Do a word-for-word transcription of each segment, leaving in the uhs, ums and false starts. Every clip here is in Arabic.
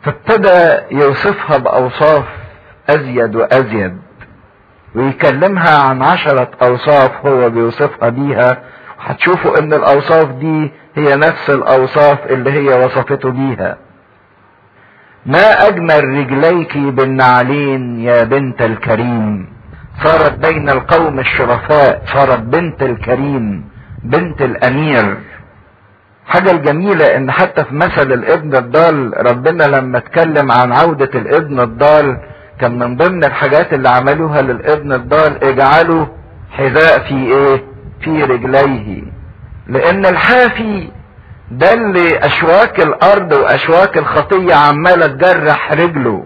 فابتدى يوصفها بأوصاف أزيد وأزيد، ويكلمها عن عشرة أوصاف هو بيوصفها بيها. هتشوفوا ان الأوصاف دي هي نفس الأوصاف اللي هي وصفته بيها. ما أجمل رجليك بالنعلين يا بنت الكريم، صارت بين القوم الشرفاء، صارت بنت الكريم، بنت الأمير. حاجة الجميلة ان حتى في مثل الابن الضال ربنا لما اتكلم عن عودة الابن الضال كان من ضمن الحاجات اللي عملوها للابن الضال اجعلوا حذاء في ايه؟ في رجليه. لان الحافي ده اللي اشواك الارض واشواك الخطية عمالة تجرح رجله،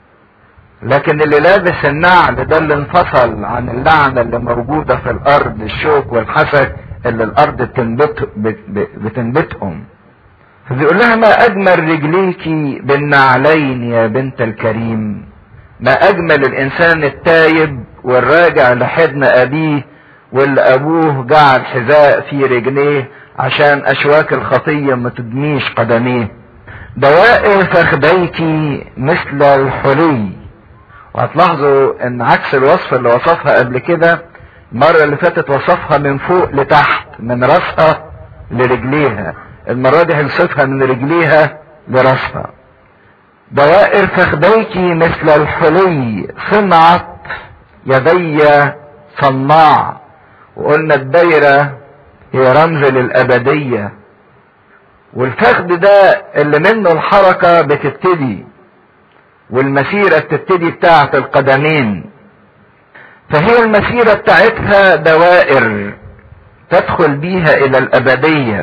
لكن اللي لابس النعل ده اللي انفصل عن اللعنة اللي موجودة في الارض، الشوك والحسك اللي الارض بتنبت بتنبتهم. فبيقول لها ما اجمل رجليكي بالنعلين يا بنت الكريم. ما اجمل الانسان التايب والراجع لحضن ابيه واللي ابوه جعل حذاء في رجليه عشان اشواك الخطية ما تدميش قدميه. دوائر فخديكي مثل الحلي. وهتلاحظوا ان عكس الوصف اللي وصفها قبل كده، المرة اللي فاتت وصفها من فوق لتحت، من راسها لرجليها. المرة دي هيوصفها من رجليها لراسها. دوائر فخديكي مثل الحلي صنعت يدي صناع. وقلنا الدايرة هي رمز للأبدية، والفخد ده اللي منه الحركة بتبتدي والمسيرة بتبتدي بتاعة القدمين. فهي المسيرة بتاعتها دوائر تدخل بيها الى الابدية.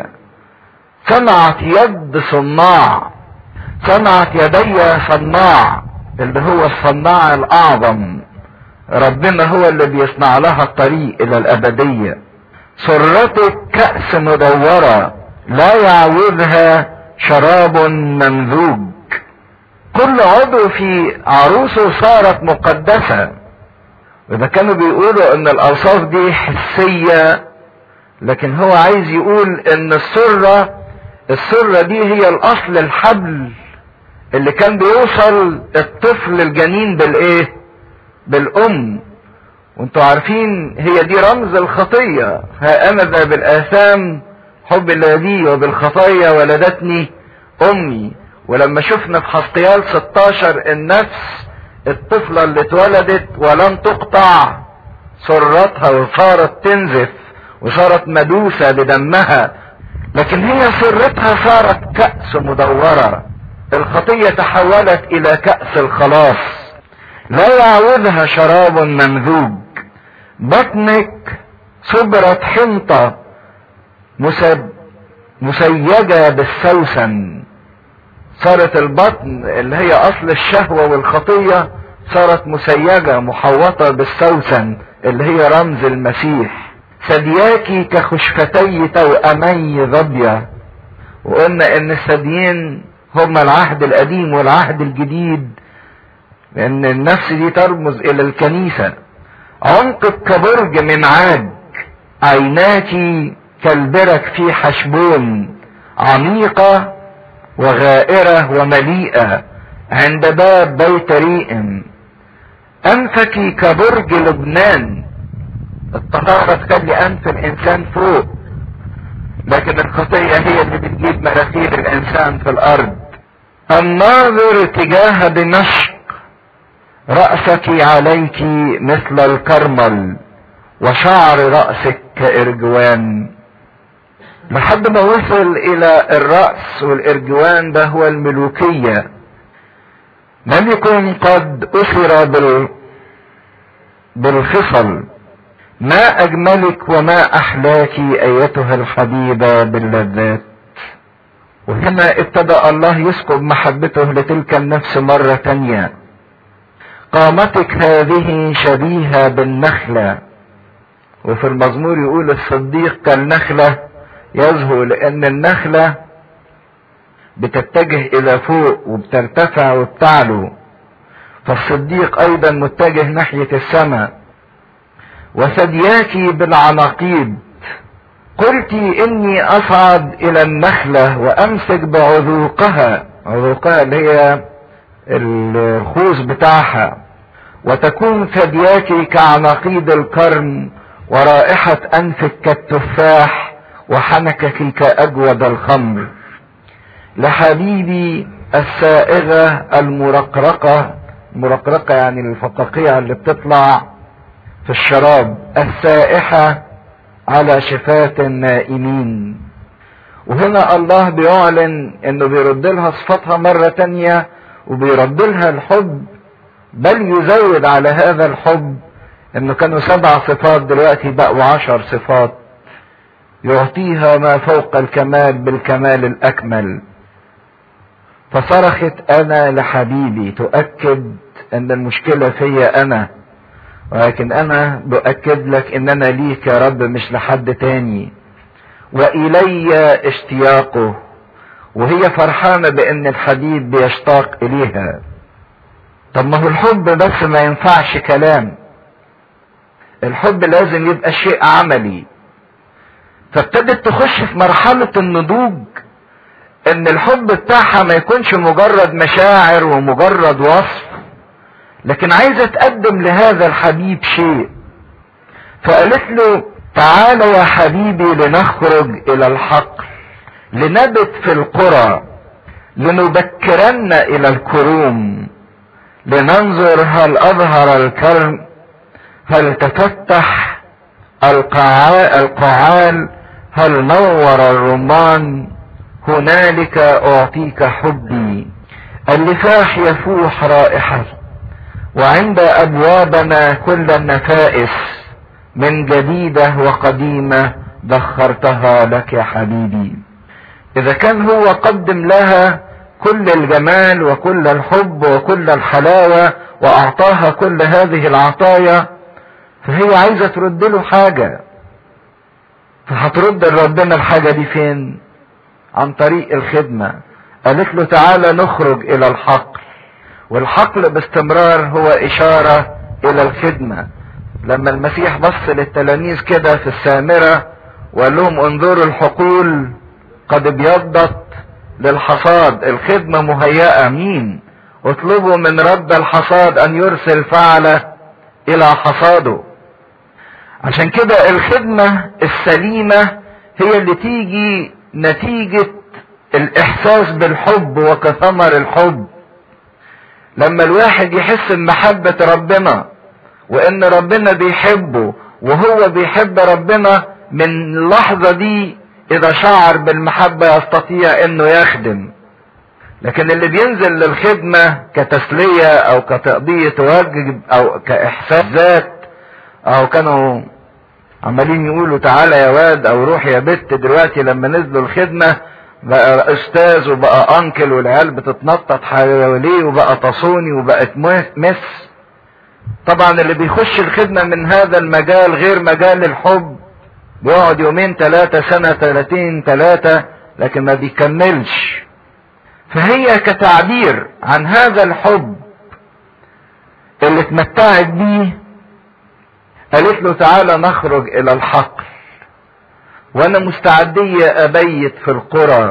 صنعت يد صناع، صنعت يدي صناع اللي هو الصناع الاعظم، ربنا هو اللي بيصنع لها الطريق الى الابدية. سرتك كأس مدورة لا يعوضها شراب ممزوج. كل عضو في عروسه صارت مقدسة. وإذا كانوا بيقولوا ان الاوصاف دي حسية، لكن هو عايز يقول ان السرة السرة دي هي الاصل، الحبل اللي كان بيوصل الطفل الجنين بالايه؟ بالام. وانتوا عارفين هي دي رمز الخطية. ها انا ذا بالاثام حب الذي وبالخطايا ولدتني امي. ولما شفنا في حزقيال ستاشر النفس الطفلة اللي اتولدت ولم تقطع سرتها وصارت تنزف وصارت مدوسة بدمها، لكن هي سرتها صارت كأس مدورة. الخطية تحولت الى كأس الخلاص لا يعوضها شراب ممزوج. بطنك صبرت حنطة مسيجة بالسوسن. صارت البطن اللي هي اصل الشهوة والخطية صارت مسيجة محوطة بالسوسن اللي هي رمز المسيح. ثدياكي كخشفتي توأمي ظبية. وقلنا ان الثديين هما العهد القديم والعهد الجديد، لان النفس دي ترمز الى الكنيسة. عنقك كبرج من عاج، عيناكي كالبرك في حشبون، عميقة وغائرة ومليئة عند باب بيت ريئم. انفك كبرج لبنان. الطهارة تخلي انف الانسان فوق، لكن الخطية هي اللي بتجيب مناخير الانسان في الارض. الناظر تجاه دمشق، رأسك عليك مثل الكرمل وشعر رأسك كإرجوان. لحد ما وصل الى الرأس، والإرجوان ده هو الملوكية. ملك قد أسر بال... بالخصل. ما أجملك وما أحلاك أيتها الحبيبة باللذات. وهنا ابتدأ الله يسكب محبته لتلك النفس مرة تانية. قامتك هذه شبيهة بالنخلة. وفي المزمور يقول الصديق كالنخلة يزهو، لأن النخلة بتتجه إلى فوق وبترتفع وبتعلو، فالصديق أيضا متجه ناحية السماء. وثدياك بالعناقيد. قلت إني أصعد إلى النخلة وأمسك بعذوقها. عذوقها اللي هي الخوذ بتاعها. وتكون ثدياك كعناقيد القرن، ورائحة أنفك كالتفاح، وحنكك كأجود الخمر. لحبيبي السائغة المرقرقة، مرقرقة يعني الفقاقيع اللي بتطلع في الشراب، السائحة على شفاة النائمين. وهنا الله بيعلن انه بيرد لها صفاتها مرة تانية، وبيرد لها الحب، بل يزود على هذا الحب انه كانوا سبع صفات دلوقتي بقوا عشر صفات، يعطيها ما فوق الكمال بالكمال الاكمل. فصرخت انا لحبيبي، تؤكد ان المشكلة فيا انا، ولكن انا بأكد لك ان انا ليك يا رب مش لحد تاني. والي اشتياقه، وهي فرحانة بان الحبيب بيشتاق اليها. طب ما هو الحب بس ما ينفعش كلام، الحب لازم يبقى شيء عملي. فابتدت تخش في مرحلة النضوج، ان الحب بتاعها ما يكونش مجرد مشاعر ومجرد وصف، لكن عايزة تقدم لهذا الحبيب شيء. فقالت له تعال يا حبيبي لنخرج الى الحقل، لنبت في القرى، لنبكرن الى الكروم، لننظر هل اظهر الكرم، هل تفتح القعال، هل نور الرمان، هنالك اعطيك حبي. اللفاح يفوح رائحة، وعند ابوابنا كل النفائس، من جديدة وقديمة دخرتها لك يا حبيبي. اذا كان هو قدم لها كل الجمال وكل الحب وكل الحلاوة واعطاها كل هذه العطايا، فهي عايزة ترد له حاجة. فهترد لربنا الحاجة دي فين؟ عن طريق الخدمة. قالت له تعالى نخرج الى الحقل، والحقل باستمرار هو اشارة الى الخدمة. لما المسيح بص للتلاميذ كده في السامرة وقال لهم انظروا الحقول قد ابيضت للحصاد، الخدمة مهيئة. مين؟ اطلبوا من رب الحصاد ان يرسل فعلة الى حصاده. عشان كده الخدمة السليمة هي اللي تيجي نتيجة الاحساس بالحب وكثمر الحب. لما الواحد يحس بمحبة ربنا وان ربنا بيحبه وهو بيحب ربنا، من اللحظة دي اذا شعر بالمحبة يستطيع انه يخدم. لكن اللي بينزل للخدمة كتسلية او كتقضية واجب او كاحساس ذات، او كانوا عمالين يقولوا تعالى يا واد او روح يا بت، دلوقتي لما نزلوا الخدمة بقى استاذ وبقى انكل والعيال بتتنطط حواليه وبقى تصوني وبقت مس. طبعا اللي بيخش الخدمة من هذا المجال غير مجال الحب، بيقعد يومين ثلاثة سنة ثلاثين ثلاثة لكن ما بيكملش. فهي كتعبير عن هذا الحب اللي اتمتعت بيه قالت له تعالى نخرج الى الحقل، وانا مستعدية ابيت في القرى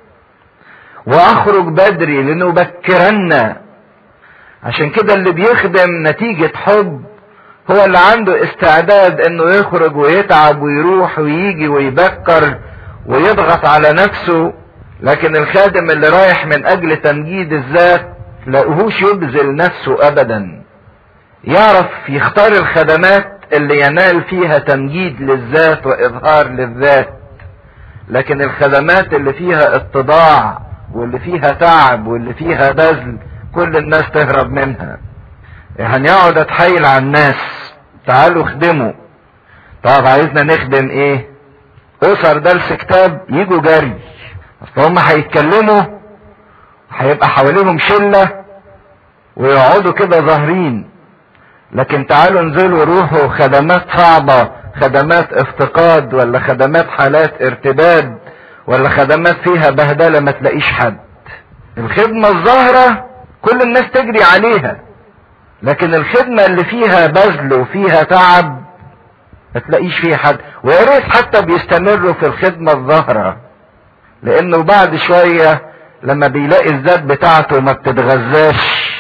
واخرج بدري لنبكرن. عشان كده اللي بيخدم نتيجة حب هو اللي عنده استعداد انه يخرج ويتعب ويروح ويجي ويبكر ويضغط على نفسه. لكن الخادم اللي رايح من اجل تمجيد الذات لاقوهوش يبذل نفسه ابدا، يعرف يختار الخدمات اللي ينال فيها تمجيد للذات واظهار للذات. لكن الخدمات اللي فيها اتضاع واللي فيها تعب واللي فيها بذل كل الناس تهرب منها. يعني يقعد اتحايل على الناس تعالوا خدموا. طب عايزنا نخدم ايه؟ اسر درس كتاب يجوا جري، اصل هم هيتكلموا هيبقى حواليهم شلة ويقعدوا كده ظاهرين. لكن تعالوا انزلوا روحوا خدمات صعبة، خدمات افتقاد ولا خدمات حالات ارتداد ولا خدمات فيها بهدلة ما تلاقيش حد. الخدمة الظاهرة كل الناس تجري عليها، لكن الخدمة اللي فيها بذل وفيها تعب ما تلاقيش فيها حد. ويا ريت حتى بيستمروا في الخدمة الظاهرة، لانه بعد شوية لما بيلاقي الذات بتاعته ما بتتغذاش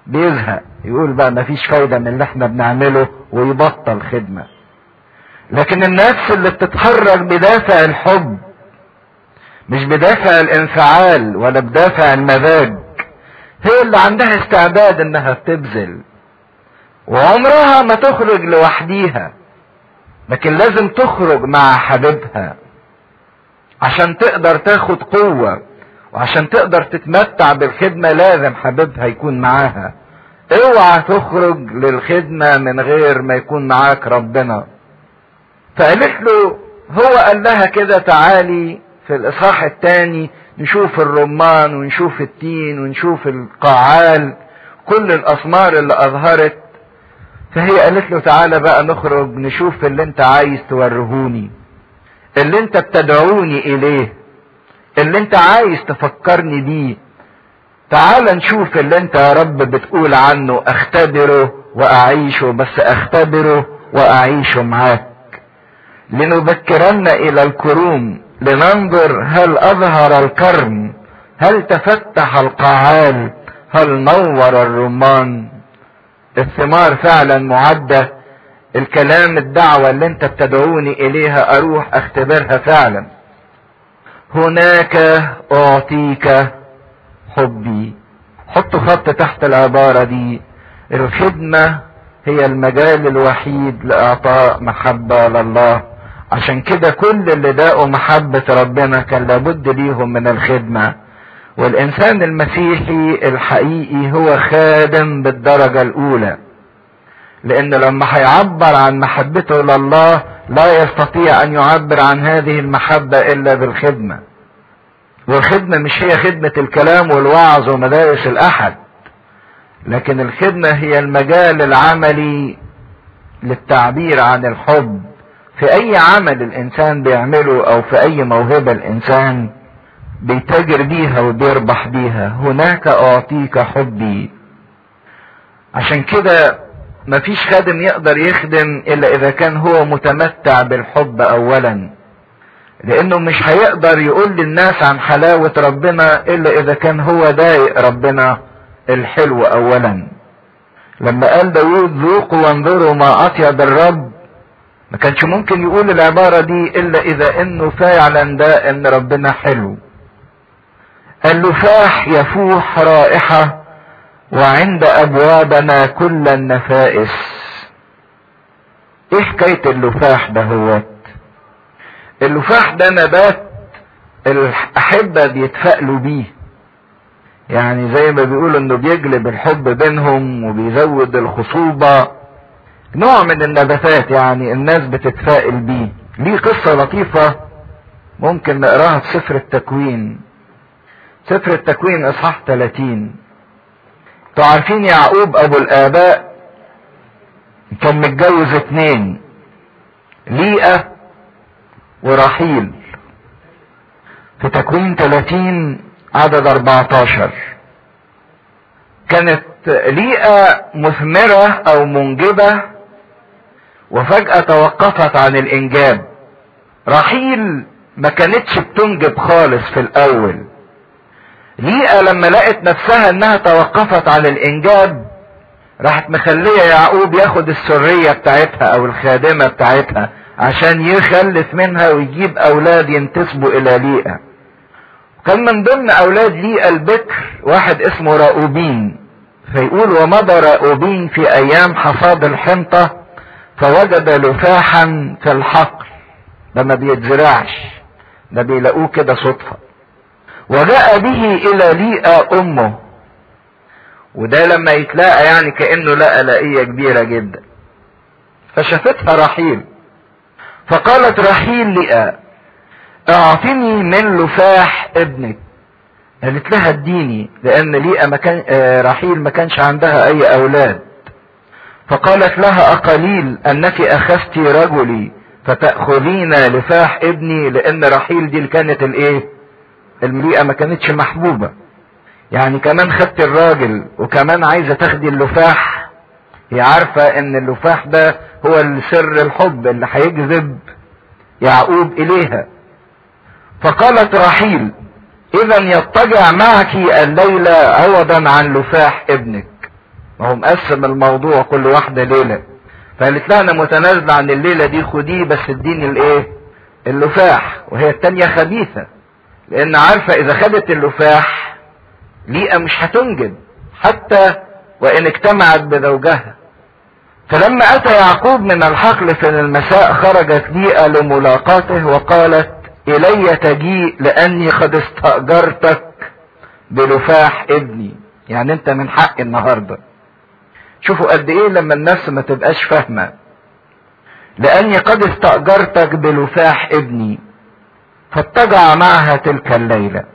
بيزهق، يقول بقى مفيش فايدة من اللي احنا بنعمله ويبطل خدمة. لكن النفس اللي بتتحرك بدافع الحب، مش بدافع الانفعال ولا بدافع المزاج، هي اللي عندها استعداد انها تبذل، وعمرها ما تخرج لوحديها، لكن لازم تخرج مع حبيبها عشان تقدر تاخد قوة، وعشان تقدر تتمتع بالخدمة لازم حبيبها يكون معاها. اوعى تخرج للخدمة من غير ما يكون معاك ربنا. فقالت له، هو قال لها كده تعالي في الاصحاح الثاني نشوف الرمان ونشوف التين ونشوف القاعال، كل الاسمار اللي اظهرت. فهي قالت له تعالى بقى نخرج نشوف اللي انت عايز تورهوني، اللي انت بتدعوني اليه، اللي انت عايز تفكرني بيه. تعالى نشوف اللي انت يا رب بتقول عنه، اختبره واعيشه، بس اختبره واعيشه معاك. لنبكرن الى الكروم لننظر هل اظهر الكرم، هل تفتح القاعال، هل نور الرمان. الثمار فعلا معدة، الكلام الدعوة اللي انت بتدعوني اليها اروح اختبرها فعلا. هناك اعطيك حبي. حطوا خط تحت العبارة دي، الخدمة هي المجال الوحيد لاعطاء محبة لله. عشان كده كل اللي داقوا محبة ربنا كان لابد ليهم من الخدمة. والانسان المسيحي الحقيقي هو خادم بالدرجة الاولى، لان لما هيعبر عن محبته لله لا يستطيع ان يعبر عن هذه المحبة الا بالخدمة. والخدمة مش هي خدمة الكلام والوعظ ومدارس الاحد، لكن الخدمة هي المجال العملي للتعبير عن الحب في اي عمل الانسان بيعمله او في اي موهبة الانسان بيتاجر بيها وبيربح بيها. هناك اعطيك حبي. عشان كده مفيش خادم يقدر يخدم الا اذا كان هو متمتع بالحب اولا، لانه مش هيقدر يقول للناس عن حلاوة ربنا الا اذا كان هو ضايق ربنا الحلو اولا. لما قال داود ذوقوا وانظروا ما اطيب الرب، ما كانش ممكن يقول العبارة دي الا اذا انه فعلا ده ان ربنا حلو. اللفاح يفوح رائحة وعند ابوابنا كل النفائس. ايه حكاية اللفاح ده؟ هو اللفاح ده نبات الاحبة بيتفائلوا بيه، يعني زي ما بيقولوا انه بيجلب الحب بينهم وبيزود الخصوبة. نوع من النباتات يعني الناس بتتفائل بيه. ليه قصة لطيفة ممكن نقراها في سفر التكوين. سفر التكوين اصحاح ثلاثين. انتوا عارفين يعقوب ابو الاباء كان متجوز اتنين، ليئة ورحيل. في تكوين ثلاثين عدد اربعتاشر كانت ليئة مثمرة او منجبة وفجأة توقفت عن الانجاب. رحيل ما كانتش بتنجب خالص في الاول. ليئة لما لقت نفسها انها توقفت عن الانجاب راحت مخلية يعقوب ياخد السرية بتاعتها او الخادمة بتاعتها عشان يخلف منها ويجيب اولاد ينتسبوا الى ليئة. كان من ضمن اولاد ليئة البكر واحد اسمه راؤوبين. فيقول ومضى راؤوبين في ايام حصاد الحنطة فوجد لفاحا في الحقل. ده ما بيتزرعش، ده بيلاقوه كده صدفة. وجاء به الى ليئة امه. وده لما يتلاقى يعني كأنه لقى لقية كبيرة جدا. فشافتها رحيل فقالت رحيل ليئة اعطني من لفاح ابنك. قالت لها اديني، لان ليئة مكان رحيل ما كانش عندها اي اولاد. فقالت لها اقليل انك اخذت رجلي فتأخذين لفاح ابني، لان رحيل دي اللي كانت الايه المليئة ما كانتش محبوبة. يعني كمان خدت الراجل وكمان عايزة تاخدي اللفاح. هي عارفة ان اللفاح ده هو السر الحب اللي هيجذب يعقوب اليها. فقالت رحيل اذا يضطجع معك الليلة عوضا عن لفاح ابنك. هو مقسم الموضوع كل واحدة ليلة. فقالت لها انا متنازلة عن الليلة دي، خديه بس اديني الايه اللفاح. وهي التانية خبيثة، لان عارفة اذا خدت اللفاح ليئة مش هتنجب حتى وان اجتمعت بزوجها. فلما اتى يعقوب من الحقل في المساء خرجت ليئة لملاقاته وقالت الي تجيء لاني قد استأجرتك بلفاح ابني. يعني انت من حق النهاردة. شوفوا قد ايه لما النفس ما تبقاش فاهمة. لاني قد استأجرتك بلفاح ابني. فاتجع معها تلك الليلة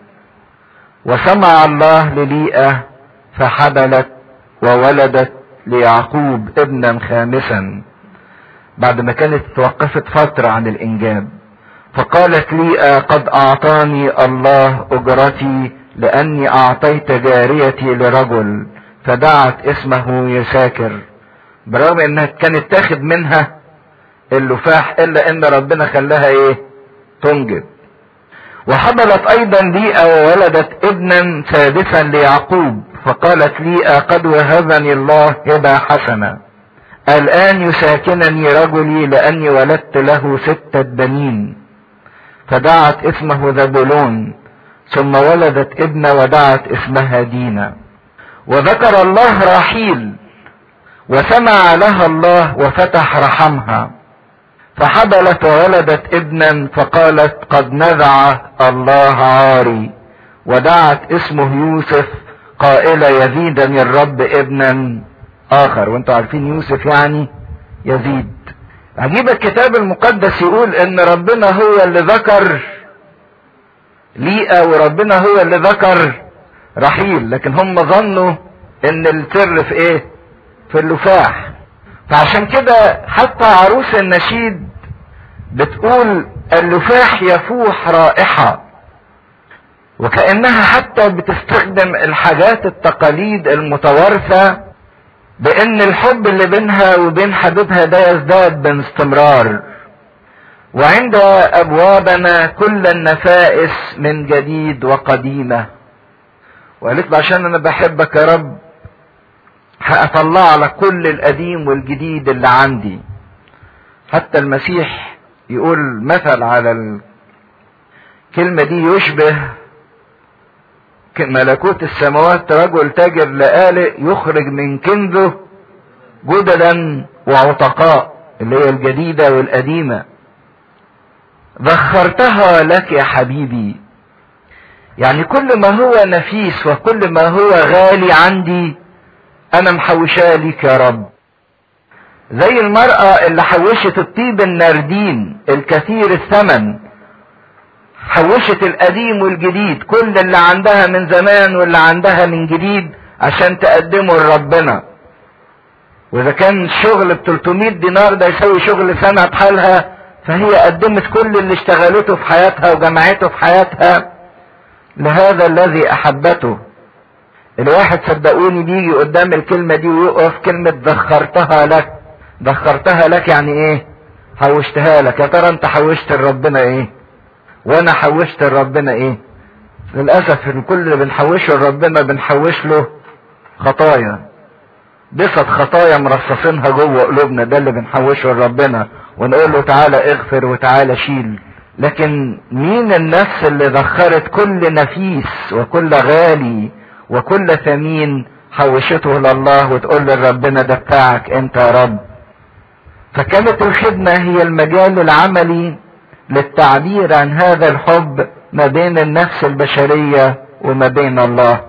وسمع الله لليئة فحبلت وولدت ليعقوب ابنا خامسا بعد ما كانت توقفت فترة عن الانجاب. فقالت ليئة قد اعطاني الله اجرتي لاني اعطيت جاريتي لرجل، فدعت اسمه يساكر، برغم انها كانت تاخد منها اللفاح الا ان ربنا خلاها ايه تنجب. وحملت ايضا ليئة وولدت ابنا سادسا ليعقوب. فقالت ليئة قد وهبني الله هبة حسنة، الان يساكنني رجلي لاني ولدت له ستة بنين. فدعت اسمه زبولون. ثم ولدت ابنة ودعت اسمها دينا. وذكر الله راحيل وسمع لها الله وفتح رحمها، فحبلت وولدت ابنا فقالت قد نزع الله عاري، ودعت اسمه يوسف قائلة يزيدني الرب ابنا اخر. وانتوا عارفين يوسف يعني يزيد. عجيب الكتاب المقدس يقول ان ربنا هو اللي ذكر ليئة وربنا هو اللي ذكر رحيل، لكن هم ظنوا ان السر في ايه في اللفاح. فعشان كده حتى عروس النشيد بتقول اللفاح يفوح رائحة، وكأنها حتى بتستخدم الحاجات التقاليد المتوارثة بان الحب اللي بينها وبين حبيبها ده يزداد باستمرار. وعند ابوابنا كل النفائس من جديد وقديمة. وقالت له عشان انا بحبك يا رب هأطلع لك كل القديم والجديد اللي عندي. حتى المسيح يقول مثل على الكلمة دي يشبه ملكوت السماوات رجل تاجر لآلئ يخرج من كنزه جددا وعتقاء، اللي هي الجديدة والقديمة. ذخرتها لك يا حبيبي، يعني كل ما هو نفيس وكل ما هو غالي عندي انا محوشاه ليك يا رب. زي المرأة اللي حوشت الطيب الناردين الكثير الثمن، حوشت القديم والجديد، كل اللي عندها من زمان واللي عندها من جديد عشان تقدمه لربنا. واذا كان شغل ب ثلاثمائة دينار ده يسوي شغل سنة بحالها، فهي قدمت كل اللي اشتغلته في حياتها وجمعته في حياتها لهذا الذي احبته. الواحد صدقوني بيجي قدام الكلمة دي ويقف كلمة ذخرتها لك. ذخرتها لك يعني ايه؟ حوشتها لك. يا ترى انت حوشت لربنا ايه؟ وانا حوشت لربنا ايه؟ للأسف ان كل اللي بنحوشه لربنا بنحوش له خطايا، بصد خطايا مرصصينها جوه قلوبنا، ده اللي بنحوشه لربنا ونقول له تعالى اغفر وتعالى شيل. لكن مين النفس اللي ذخرت كل نفيس وكل غالي وكل ثمين حوشته لله وتقول لربنا ده بتاعك انت يا رب؟ فكانت الخدمة هي المجال العملي للتعبير عن هذا الحب ما بين النفس البشرية وما بين الله.